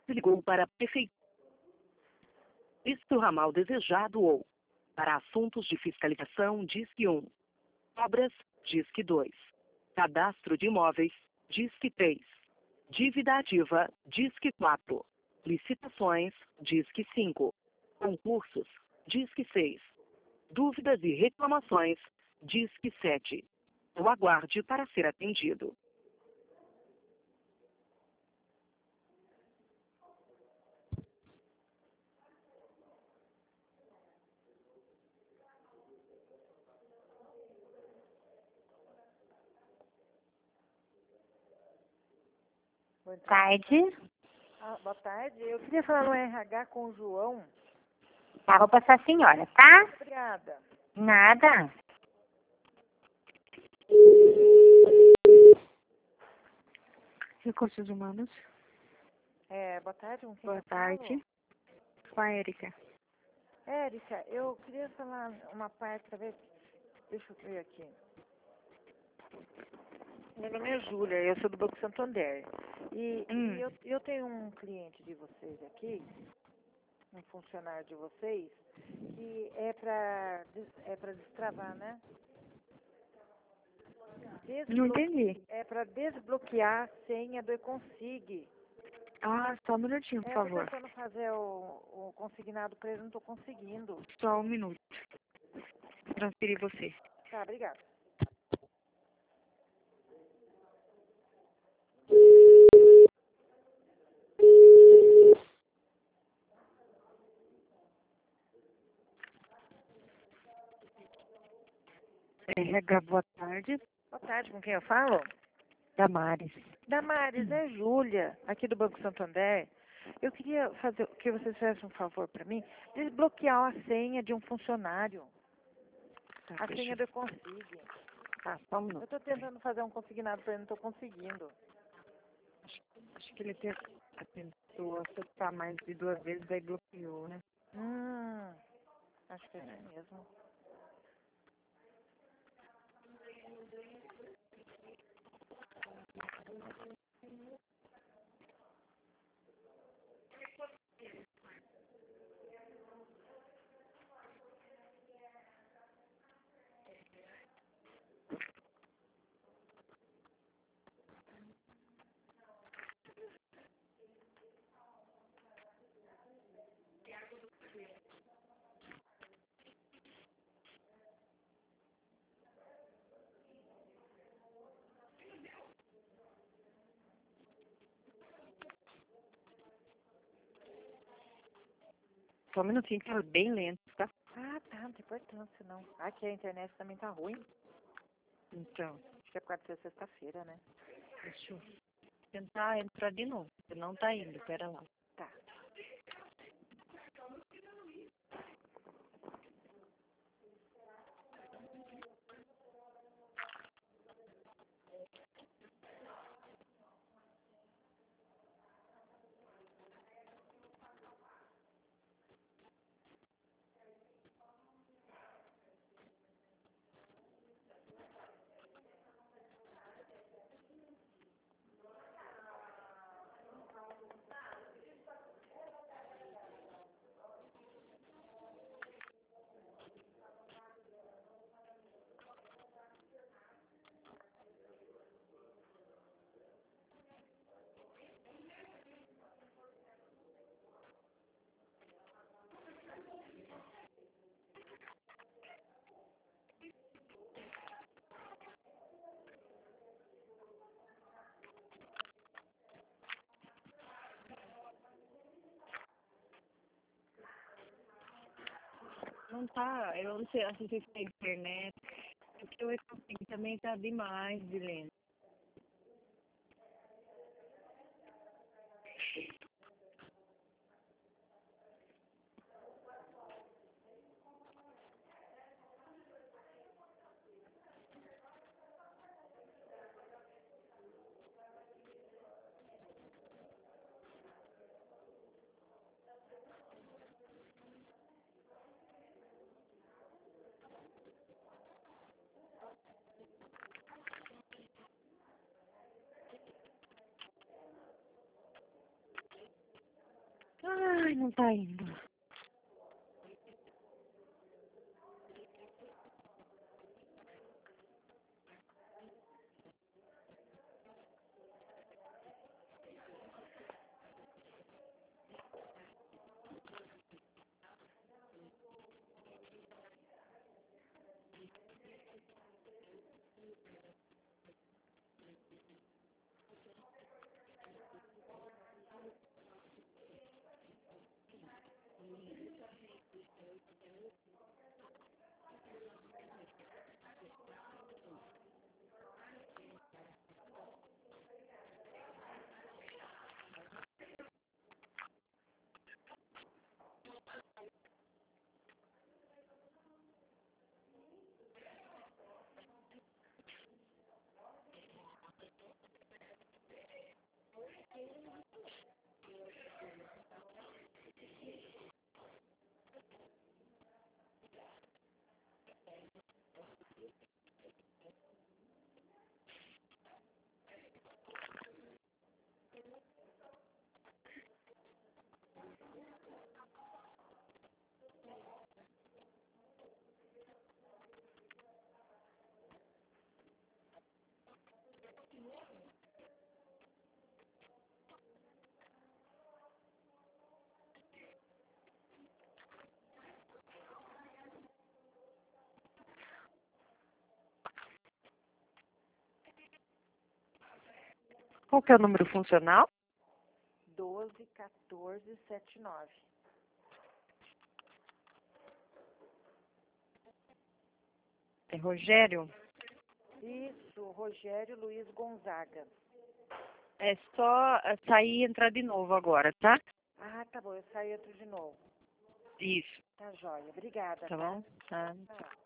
Ligou para a prefeitura. Visto o ramal desejado ou para assuntos de fiscalização, Disque 1. Obras, Disque 2. Cadastro de imóveis, Disque 3. Dívida ativa, Disque 4. Licitações, Disque 5. Concursos, Disque 6. Dúvidas e reclamações, Disque 7. Ou aguarde para ser atendido. Boa tarde. Boa tarde. Eu queria falar no RH com o João. Tá, vou passar a senhora, tá? Obrigada. Nada. Recursos Humanos. Boa tarde. Com quem Boa eu tarde. falo? Com a Érica. Érica, eu queria falar uma parte, talvez. Deixa eu ver aqui. Meu nome é Júlia, eu sou do Banco Santander. E eu tenho um cliente de vocês aqui, um funcionário de vocês, que é para destravar, né? Não entendi. É para desbloquear a senha do Econsig. Ah, só um minutinho, por Eu tô favor. tentando fazer o consignado para ele, não estou conseguindo. Só um minuto. Transferir você. Tá, obrigada. RH, boa tarde. Boa tarde, com quem eu falo? Damares. Damares, é Júlia, aqui do Banco Santander. Eu queria fazer que vocês fizessem um favor para mim, desbloquear a senha de um funcionário. Tá, A deixa senha eu... do Consig. Tá, só um Eu minuto. estou tentando fazer um consignado para ele, não estou conseguindo. Acho que ele tem a pessoa acessar mais de 2 vezes, aí bloqueou, né? Acho que é isso mesmo. Só um minutinho, que tá bem lento, tá? Ah, tá, não tem importância não. Aqui a internet também tá ruim. Então, Acho que é por causa de ser sexta-feira, né? deixa eu tentar entrar de novo. Você não tá indo, pera lá. Tá. Não tá, eu não sei, acho que é a internet. Porque o Ecosig também tá demais de lento. Ai, não tá indo. Qual que é o número funcional? 121479. É Rogério? Isso, Rogério Luiz Gonzaga. É só sair e entrar de novo agora, tá? Ah, tá bom, eu saio e entro de novo. Isso. Tá joia. Obrigada. Tá bom? Tá. Tá.